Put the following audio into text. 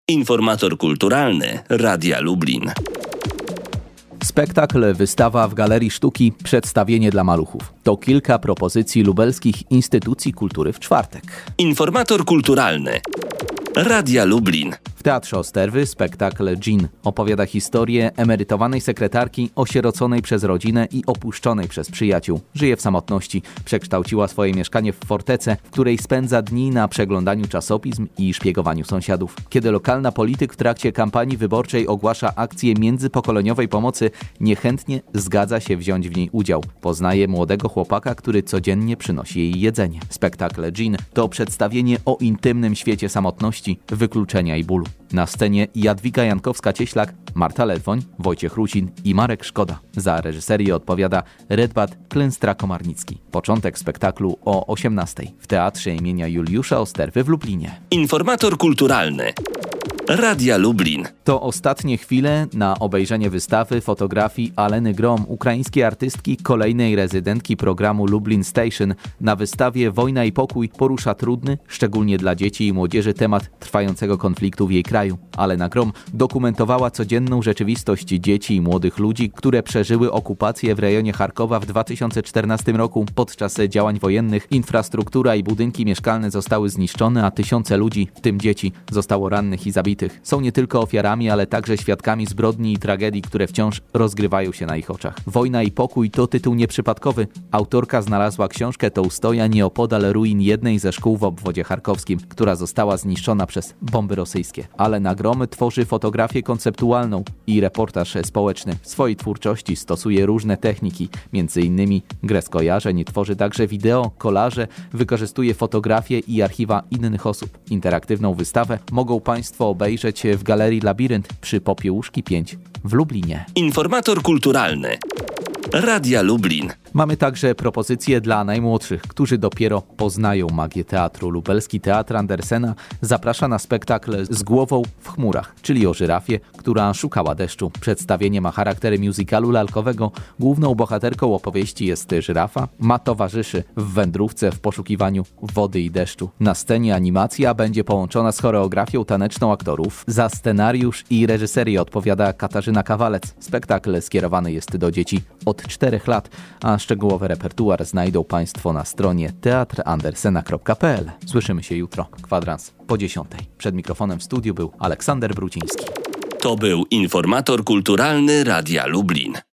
Informator kulturalny Radia Lublin. Spektakl, wystawa w Galerii Sztuki, przedstawienie dla maluchów. To kilka propozycji lubelskich instytucji kultury w czwartek. Informator kulturalny Radia Lublin. W Teatrze Osterwy spektakl Jean opowiada historię emerytowanej sekretarki osieroconej przez rodzinę i opuszczonej przez przyjaciół. Żyje w samotności. Przekształciła swoje mieszkanie w fortecę, w której spędza dni na przeglądaniu czasopism i szpiegowaniu sąsiadów. Kiedy lokalna polityk w trakcie kampanii wyborczej ogłasza akcję międzypokoleniowej pomocy, niechętnie zgadza się wziąć w niej udział. Poznaje młodego chłopaka, który codziennie przynosi jej jedzenie. Spektakl Jean to przedstawienie o intymnym świecie samotności, wykluczenia i bólu. Na scenie Jadwiga Jankowska-Cieślak, Marta Ledwoń, Wojciech Rusin i Marek Szkoda. Za reżyserię odpowiada Redbat Klęstra-Komarnicki. Początek spektaklu o 18:00 w Teatrze imienia Juliusza Osterwy w Lublinie. Informator kulturalny Radia Lublin. To ostatnie chwile na obejrzenie wystawy fotografii Aleny Grom, ukraińskiej artystki, kolejnej rezydentki programu Lublin Station. Na wystawie Wojna i pokój porusza trudny, szczególnie dla dzieci i młodzieży, temat trwającego konfliktu w jej kraju. Alena Grom dokumentowała codzienną rzeczywistość dzieci i młodych ludzi, które przeżyły okupację w rejonie Charkowa w 2014 roku. Podczas działań wojennych infrastruktura i budynki mieszkalne zostały zniszczone, a tysiące ludzi, w tym dzieci, zostało rannych i zabitych. Są nie tylko ofiarami, ale także świadkami zbrodni i tragedii, które wciąż rozgrywają się na ich oczach. Wojna i pokój to tytuł nieprzypadkowy. Autorka znalazła książkę Tołstoja nieopodal ruin jednej ze szkół w obwodzie charkowskim, która została zniszczona przez bomby rosyjskie. Alena Grom tworzy fotografię konceptualną i reportaż społeczny. W swojej twórczości stosuje różne techniki, m.in. grę skojarzeń, tworzy także wideo, kolaże, wykorzystuje fotografie i archiwa innych osób. Interaktywną wystawę mogą Państwo obejrzeć w Galerii Labirynt przy Popiełuszki 5 w Lublinie. Informator kulturalny Radia Lublin. Mamy także propozycje dla najmłodszych, którzy dopiero poznają magię teatru. Lubelski Teatr Andersena zaprasza na spektakl Z głową w chmurach, czyli o żyrafie, która szukała deszczu. Przedstawienie ma charakter musicalu lalkowego. Główną bohaterką opowieści jest żyrafa. Ma towarzyszy w wędrówce w poszukiwaniu wody i deszczu. Na scenie animacja będzie połączona z choreografią taneczną aktorów. Za scenariusz i reżyserię odpowiada Katarzyna Kawalec. Spektakl skierowany jest do dzieci od 4 lat, a szczegółowy repertuar znajdą Państwo na stronie teatrandersena.pl. Słyszymy się jutro, kwadrans po 10:00. Przed mikrofonem w studiu był Aleksander Bruciński. To był Informator kulturalny Radia Lublin.